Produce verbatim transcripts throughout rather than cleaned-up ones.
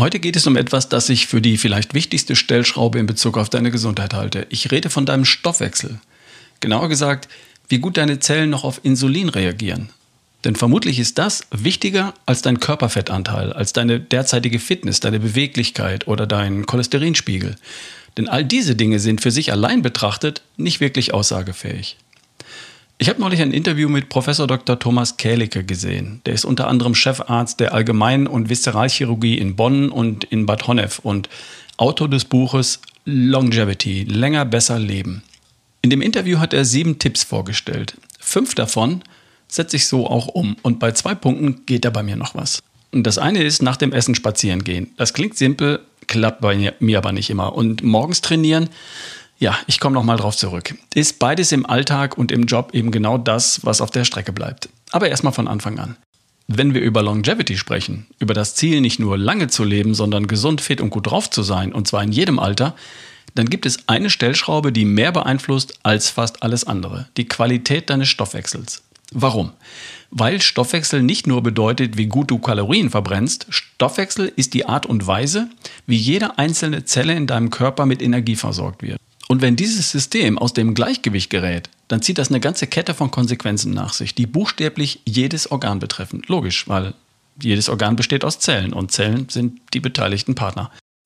Heute geht es um etwas, das ich für die vielleicht wichtigste Stellschraube in Bezug auf deine Gesundheit halte. Ich rede von deinem Stoffwechsel. Genauer gesagt, wie gut deine Zellen noch auf Insulin reagieren. Denn vermutlich ist das wichtiger als dein Körperfettanteil, als deine derzeitige Fitness, deine Beweglichkeit oder dein Cholesterinspiegel. Denn all diese Dinge sind für sich allein betrachtet nicht wirklich aussagefähig. Ich habe neulich ein Interview mit Professor Doktor Thomas Kählicke gesehen. Der ist unter anderem Chefarzt der Allgemein- und Viszeralchirurgie in Bonn und in Bad Honnef und Autor des Buches Longevity, länger, besser leben. In dem Interview hat er sieben Tipps vorgestellt. Fünf davon setze ich so auch um und bei zwei Punkten geht da bei mir noch was. Und das eine ist nach dem Essen spazieren gehen. Das klingt simpel, klappt bei mir aber nicht immer. Und morgens trainieren, ja, ich komme noch mal drauf zurück. Ist beides im Alltag und im Job eben genau das, was auf der Strecke bleibt. Aber erstmal von Anfang an. Wenn wir über Longevity sprechen, über das Ziel, nicht nur lange zu leben, sondern gesund, fit und gut drauf zu sein, und zwar in jedem Alter, dann gibt es eine Stellschraube, die mehr beeinflusst als fast alles andere. Die Qualität deines Stoffwechsels. Warum? Weil Stoffwechsel nicht nur bedeutet, wie gut du Kalorien verbrennst. Stoffwechsel ist die Art und Weise, wie jede einzelne Zelle in deinem Körper mit Energie versorgt wird. Und wenn dieses System aus dem Gleichgewicht gerät, dann zieht das eine ganze Kette von Konsequenzen nach sich, die buchstäblich jedes Organ betreffen. Logisch, weil jedes Organ besteht aus Zellen und Zellen sind die beteiligten Partner.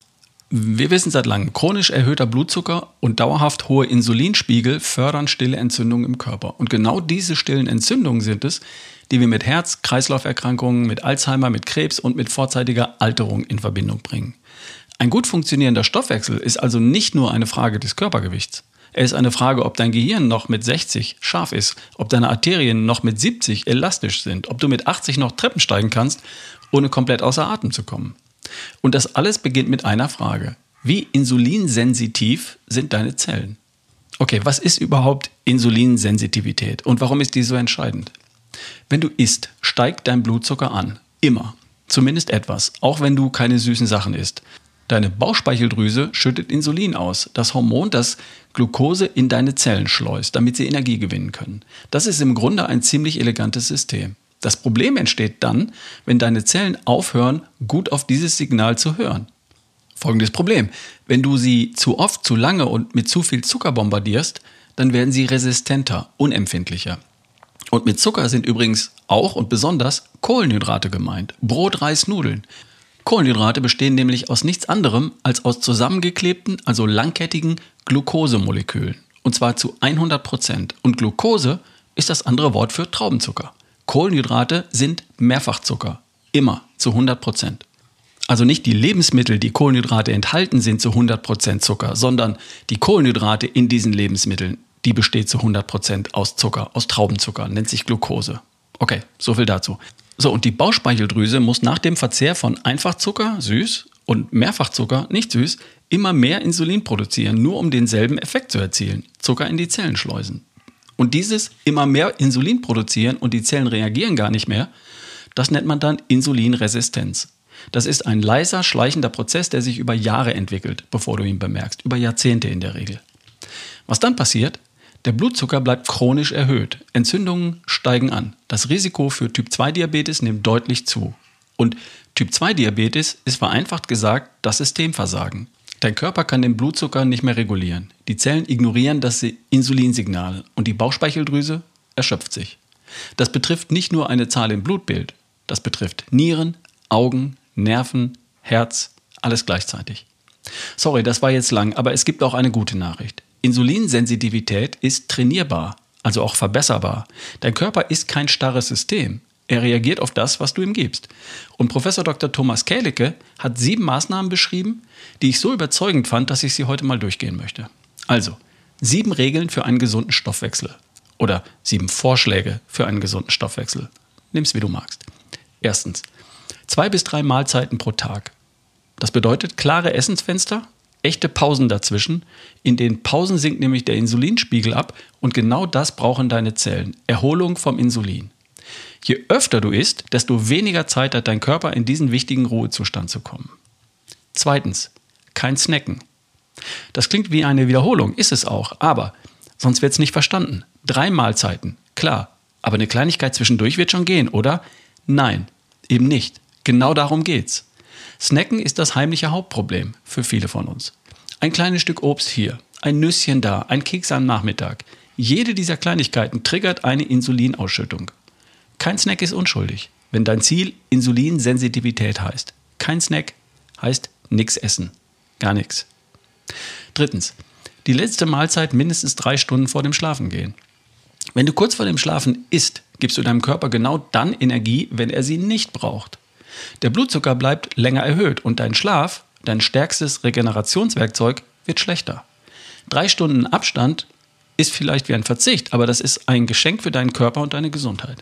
Wir wissen seit langem, chronisch erhöhter Blutzucker und dauerhaft hohe Insulinspiegel fördern stille Entzündungen im Körper. Und genau diese stillen Entzündungen sind es, die wir mit Herz-Kreislauf-Erkrankungen, mit Alzheimer, mit Krebs und mit vorzeitiger Alterung in Verbindung bringen. Ein gut funktionierender Stoffwechsel ist also nicht nur eine Frage des Körpergewichts. Er ist eine Frage, ob dein Gehirn noch mit sechzig scharf ist, ob deine Arterien noch mit siebzig elastisch sind, ob du mit achtzig noch Treppen steigen kannst, ohne komplett außer Atem zu kommen. Und das alles beginnt mit einer Frage. Wie insulinsensitiv sind deine Zellen? Okay, was ist überhaupt Insulinsensitivität und warum ist die so entscheidend? Wenn du isst, steigt dein Blutzucker an. Immer. Zumindest etwas, auch wenn du keine süßen Sachen isst. Deine Bauchspeicheldrüse schüttet Insulin aus, das Hormon, das Glucose in deine Zellen schleust, damit sie Energie gewinnen können. Das ist im Grunde ein ziemlich elegantes System. Das Problem entsteht dann, wenn deine Zellen aufhören, gut auf dieses Signal zu hören. Folgendes Problem: Wenn du sie zu oft, zu lange und mit zu viel Zucker bombardierst, dann werden sie resistenter, unempfindlicher. Und mit Zucker sind übrigens auch und besonders Kohlenhydrate gemeint. Brot, Reis, Nudeln. Kohlenhydrate bestehen nämlich aus nichts anderem als aus zusammengeklebten, also langkettigen Glukosemolekülen. Und zwar zu hundert Prozent. Und Glucose ist das andere Wort für Traubenzucker. Kohlenhydrate sind Mehrfachzucker. Immer zu hundert Prozent. Also nicht die Lebensmittel, die Kohlenhydrate enthalten, sind zu hundert Prozent Zucker, sondern die Kohlenhydrate in diesen Lebensmitteln, die besteht zu hundert Prozent aus Zucker, aus Traubenzucker, nennt sich Glucose. Okay, so viel dazu. So, und die Bauchspeicheldrüse muss nach dem Verzehr von Einfachzucker, süß, und Mehrfachzucker, nicht süß, immer mehr Insulin produzieren, nur um denselben Effekt zu erzielen. Zucker in die Zellen schleusen. Und dieses immer mehr Insulin produzieren und die Zellen reagieren gar nicht mehr, das nennt man dann Insulinresistenz. Das ist ein leiser, schleichender Prozess, der sich über Jahre entwickelt, bevor du ihn bemerkst, über Jahrzehnte in der Regel. Was dann passiert? Der Blutzucker bleibt chronisch erhöht. Entzündungen steigen an. Das Risiko für Typ zwei Diabetes nimmt deutlich zu. Und Typ zwei Diabetes ist vereinfacht gesagt das Systemversagen. Dein Körper kann den Blutzucker nicht mehr regulieren. Die Zellen ignorieren das Insulinsignal und die Bauchspeicheldrüse erschöpft sich. Das betrifft nicht nur eine Zahl im Blutbild. Das betrifft Nieren, Augen, Nerven, Herz, alles gleichzeitig. Sorry, das war jetzt lang, aber es gibt auch eine gute Nachricht. Insulinsensitivität ist trainierbar, also auch verbesserbar. Dein Körper ist kein starres System. Er reagiert auf das, was du ihm gibst. Und Professor Doktor Thomas Kählicke hat sieben Maßnahmen beschrieben, die ich so überzeugend fand, dass ich sie heute mal durchgehen möchte. Also, sieben Regeln für einen gesunden Stoffwechsel. Oder sieben Vorschläge für einen gesunden Stoffwechsel. Nimm's, wie du magst. Erstens, zwei bis drei Mahlzeiten pro Tag. Das bedeutet klare Essensfenster, echte Pausen dazwischen. In den Pausen sinkt nämlich der Insulinspiegel ab und genau das brauchen deine Zellen. Erholung vom Insulin. Je öfter du isst, desto weniger Zeit hat dein Körper, in diesen wichtigen Ruhezustand zu kommen. Zweitens, kein Snacken. Das klingt wie eine Wiederholung, ist es auch, aber sonst wird es nicht verstanden. Drei Mahlzeiten, klar, aber eine Kleinigkeit zwischendurch wird schon gehen, oder? Nein, eben nicht. Genau darum geht's. Snacken ist das heimliche Hauptproblem für viele von uns. Ein kleines Stück Obst hier, ein Nüsschen da, ein Keks am Nachmittag. Jede dieser Kleinigkeiten triggert eine Insulinausschüttung. Kein Snack ist unschuldig, wenn dein Ziel Insulinsensitivität heißt. Kein Snack heißt nichts essen. Gar nichts. Drittens. Die letzte Mahlzeit mindestens drei Stunden vor dem Schlafengehen. Wenn du kurz vor dem Schlafen isst, gibst du deinem Körper genau dann Energie, wenn er sie nicht braucht. Der Blutzucker bleibt länger erhöht und dein Schlaf, dein stärkstes Regenerationswerkzeug, wird schlechter. Drei Stunden Abstand ist vielleicht wie ein Verzicht, aber das ist ein Geschenk für deinen Körper und deine Gesundheit.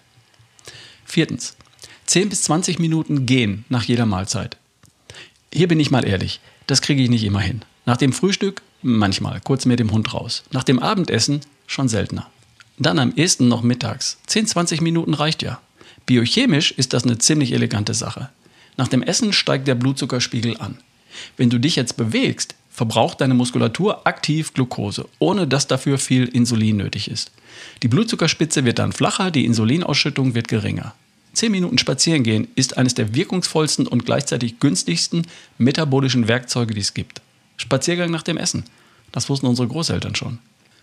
Viertens. zehn bis zwanzig Minuten gehen nach jeder Mahlzeit. Hier bin ich mal ehrlich, das kriege ich nicht immer hin. Nach dem Frühstück manchmal, kurz mit dem Hund raus. Nach dem Abendessen schon seltener. Dann am ehesten noch mittags. zehn, zwanzig Minuten reicht ja. Biochemisch ist das eine ziemlich elegante Sache. Nach dem Essen steigt der Blutzuckerspiegel an. Wenn du dich jetzt bewegst, verbraucht deine Muskulatur aktiv Glucose, ohne dass dafür viel Insulin nötig ist. Die Blutzuckerspitze wird dann flacher, die Insulinausschüttung wird geringer. zehn Minuten spazieren gehen ist eines der wirkungsvollsten und gleichzeitig günstigsten metabolischen Werkzeuge, die es gibt. Spaziergang nach dem Essen. Das wussten unsere Großeltern schon.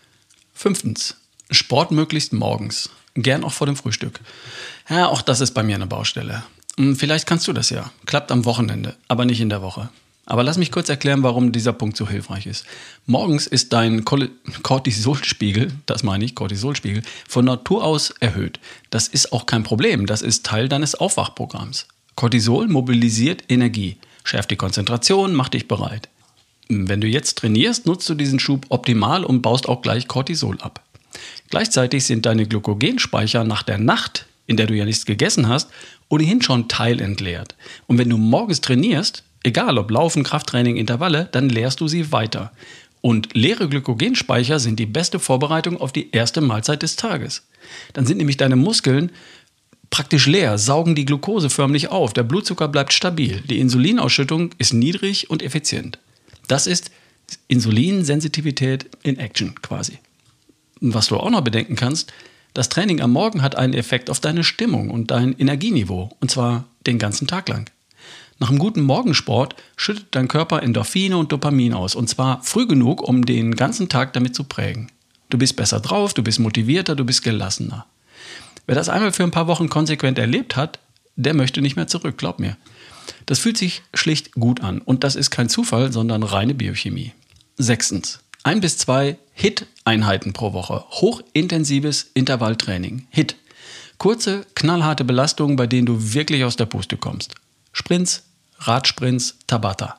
Fünftens. Sport möglichst morgens. Gern auch vor dem Frühstück. Ja, auch das ist bei mir eine Baustelle. Vielleicht kannst du das ja. Klappt am Wochenende, aber nicht in der Woche. Aber lass mich kurz erklären, warum dieser Punkt so hilfreich ist. Morgens ist dein Cortisolspiegel, das meine ich, Cortisolspiegel, von Natur aus erhöht. Das ist auch kein Problem. Das ist Teil deines Aufwachprogramms. Cortisol mobilisiert Energie, schärft die Konzentration, macht dich bereit. Wenn du jetzt trainierst, nutzt du diesen Schub optimal und baust auch gleich Cortisol ab. Gleichzeitig sind deine Glykogenspeicher nach der Nacht, in der du ja nichts gegessen hast, ohnehin schon teilentleert. Und wenn du morgens trainierst, egal ob Laufen, Krafttraining, Intervalle, dann leerst du sie weiter. Und leere Glykogenspeicher sind die beste Vorbereitung auf die erste Mahlzeit des Tages. Dann sind nämlich deine Muskeln praktisch leer, saugen die Glucose förmlich auf, der Blutzucker bleibt stabil, die Insulinausschüttung ist niedrig und effizient. Das ist Insulinsensitivität in Action quasi. Und was du auch noch bedenken kannst, das Training am Morgen hat einen Effekt auf deine Stimmung und dein Energieniveau, und zwar den ganzen Tag lang. Nach einem guten Morgensport schüttet dein Körper Endorphine und Dopamin aus, und zwar früh genug, um den ganzen Tag damit zu prägen. Du bist besser drauf, du bist motivierter, du bist gelassener. Wer das einmal für ein paar Wochen konsequent erlebt hat, der möchte nicht mehr zurück, glaub mir. Das fühlt sich schlicht gut an und das ist kein Zufall, sondern reine Biochemie. Sechstens. Ein bis zwei H I T-Einheiten pro Woche. Hochintensives Intervalltraining. H I T. Kurze, knallharte Belastungen, bei denen du wirklich aus der Puste kommst. Sprints, Radsprints, Tabata.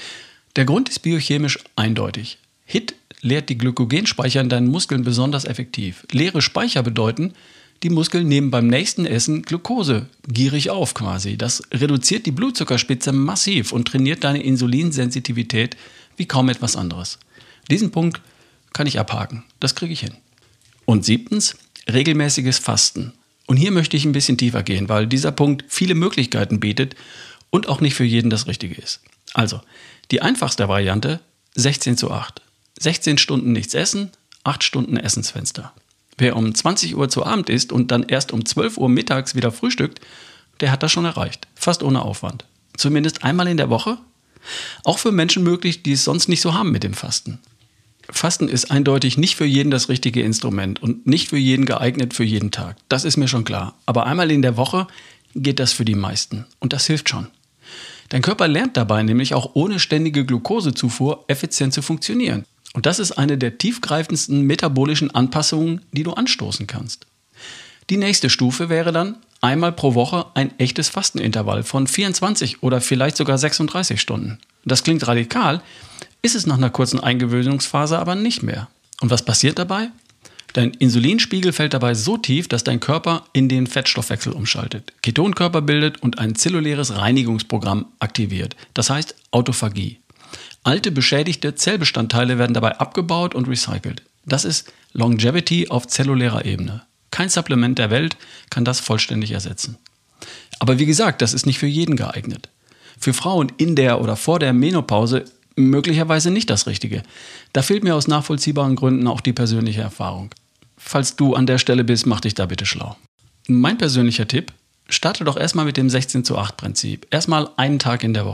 Der Grund ist biochemisch eindeutig. H I T leert die Glykogenspeicher in deinen Muskeln besonders effektiv. Leere Speicher bedeuten, die Muskeln nehmen beim nächsten Essen Glucose gierig auf quasi. Das reduziert die Blutzuckerspitze massiv und trainiert deine Insulinsensitivität wie kaum etwas anderes. Diesen Punkt kann ich abhaken. Das kriege ich hin. Und siebtens, regelmäßiges Fasten. Und hier möchte ich ein bisschen tiefer gehen, weil dieser Punkt viele Möglichkeiten bietet und auch nicht für jeden das Richtige ist. Also, die einfachste Variante, sechzehn zu acht. sechzehn Stunden nichts essen, acht Stunden Essensfenster. Wer um zwanzig Uhr zu Abend isst und dann erst um zwölf Uhr mittags wieder frühstückt, der hat das schon erreicht. Fast ohne Aufwand. Zumindest einmal in der Woche. Auch für Menschen möglich, die es sonst nicht so haben mit dem Fasten. Fasten ist eindeutig nicht für jeden das richtige Instrument und nicht für jeden geeignet für jeden Tag. Das ist mir schon klar. Aber einmal in der Woche geht das für die meisten. Und das hilft schon. Dein Körper lernt dabei nämlich auch ohne ständige Glukosezufuhr effizient zu funktionieren. Und das ist eine der tiefgreifendsten metabolischen Anpassungen, die du anstoßen kannst. Die nächste Stufe wäre dann einmal pro Woche ein echtes Fastenintervall von vierundzwanzig oder vielleicht sogar sechsunddreißig Stunden. Das klingt radikal, ist es nach einer kurzen Eingewöhnungsphase aber nicht mehr. Und was passiert dabei? Dein Insulinspiegel fällt dabei so tief, dass dein Körper in den Fettstoffwechsel umschaltet, Ketonkörper bildet und ein zelluläres Reinigungsprogramm aktiviert. Das heißt Autophagie. Alte, beschädigte Zellbestandteile werden dabei abgebaut und recycelt. Das ist Longevity auf zellulärer Ebene. Kein Supplement der Welt kann das vollständig ersetzen. Aber wie gesagt, das ist nicht für jeden geeignet. Für Frauen in der oder vor der Menopause möglicherweise nicht das Richtige. Da fehlt mir aus nachvollziehbaren Gründen auch die persönliche Erfahrung. Falls du an der Stelle bist, mach dich da bitte schlau. Mein persönlicher Tipp, starte doch erstmal mit dem sechzehn zu acht Prinzip. Erstmal einen Tag in der Woche.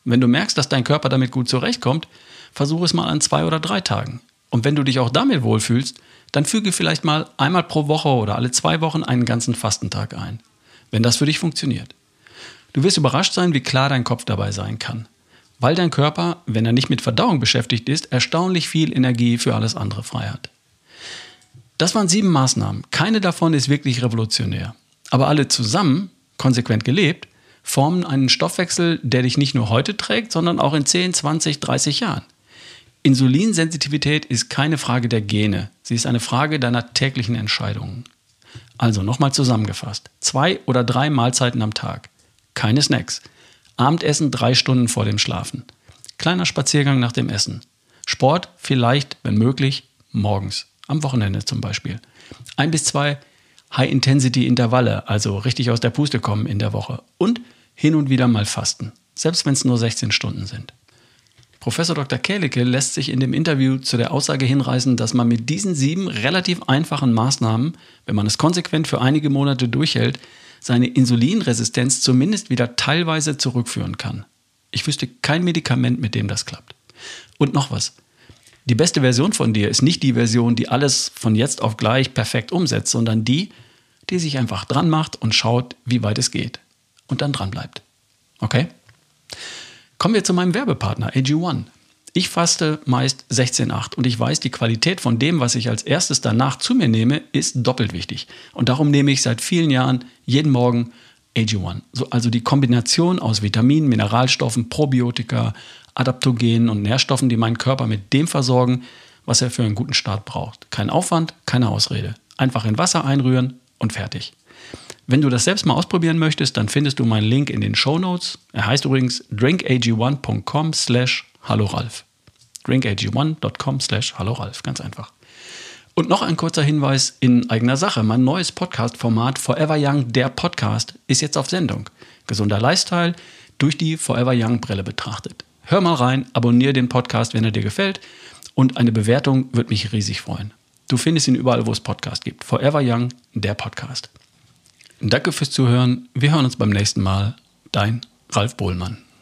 Wenn du merkst, dass dein Körper damit gut zurechtkommt, versuche es mal an zwei oder drei Tagen. Und wenn du dich auch damit wohlfühlst, dann füge vielleicht mal einmal pro Woche oder alle zwei Wochen einen ganzen Fastentag ein, wenn das für dich funktioniert. Du wirst überrascht sein, wie klar dein Kopf dabei sein kann, weil dein Körper, wenn er nicht mit Verdauung beschäftigt ist, erstaunlich viel Energie für alles andere frei hat. Das waren sieben Maßnahmen. Keine davon ist wirklich revolutionär. Aber alle zusammen, konsequent gelebt, formen einen Stoffwechsel, der dich nicht nur heute trägt, sondern auch in zehn, zwanzig, dreißig Jahren. Insulinsensitivität ist keine Frage der Gene. Sie ist eine Frage deiner täglichen Entscheidungen. Also nochmal zusammengefasst. Zwei oder drei Mahlzeiten am Tag. Keine Snacks. Abendessen drei Stunden vor dem Schlafen. Kleiner Spaziergang nach dem Essen. Sport vielleicht, wenn möglich, morgens. Am Wochenende zum Beispiel. Ein bis zwei High-Intensity-Intervalle, also richtig aus der Puste kommen in der Woche. Und hin und wieder mal fasten, selbst wenn es nur sechzehn Stunden sind. Professor Doktor Kählicke lässt sich in dem Interview zu der Aussage hinreißen, dass man mit diesen sieben relativ einfachen Maßnahmen, wenn man es konsequent für einige Monate durchhält, seine Insulinresistenz zumindest wieder teilweise zurückführen kann. Ich wüsste kein Medikament, mit dem das klappt. Und noch was. Die beste Version von dir ist nicht die Version, die alles von jetzt auf gleich perfekt umsetzt, sondern die, die sich einfach dran macht und schaut, wie weit es geht. Und dann dran bleibt. Okay? Kommen wir zu meinem Werbepartner A G eins. Ich faste meist sechzehn acht und ich weiß, die Qualität von dem, was ich als erstes danach zu mir nehme, ist doppelt wichtig. Und darum nehme ich seit vielen Jahren jeden Morgen A G eins. So, also die Kombination aus Vitaminen, Mineralstoffen, Probiotika, Adaptogenen und Nährstoffen, die meinen Körper mit dem versorgen, was er für einen guten Start braucht. Kein Aufwand, keine Ausrede. Einfach in Wasser einrühren und fertig. Wenn du das selbst mal ausprobieren möchtest, dann findest du meinen Link in den Shownotes. Er heißt übrigens drinkag1.com slash halloralf. drinkag1.com slash halloralf, ganz einfach. Und noch ein kurzer Hinweis in eigener Sache. Mein neues Podcast-Format Forever Young, der Podcast, ist jetzt auf Sendung. Gesunder Lifestyle durch die Forever Young-Brille betrachtet. Hör mal rein, abonniere den Podcast, wenn er dir gefällt. Und eine Bewertung würde mich riesig freuen. Du findest ihn überall, wo es Podcasts gibt. Forever Young, der Podcast. Danke fürs Zuhören. Wir hören uns beim nächsten Mal. Dein Ralf Bohlmann.